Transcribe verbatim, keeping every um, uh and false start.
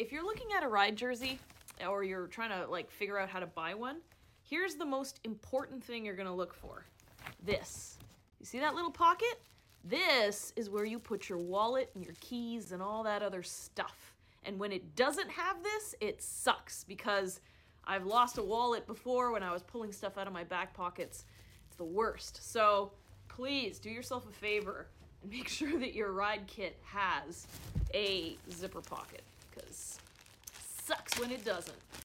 if you're looking at a ride jersey or you're trying to like figure out how to buy one, here's the most important thing you're gonna look for. This. You see that little pocket? This is where you put your wallet and your keys and all that other stuff. And when it doesn't have this, it sucks, because I've lost a wallet before when I was pulling stuff out of my back pockets. It's the worst. So please do yourself a favor and make sure that your ride kit has a zipper pocket, because it sucks when it doesn't.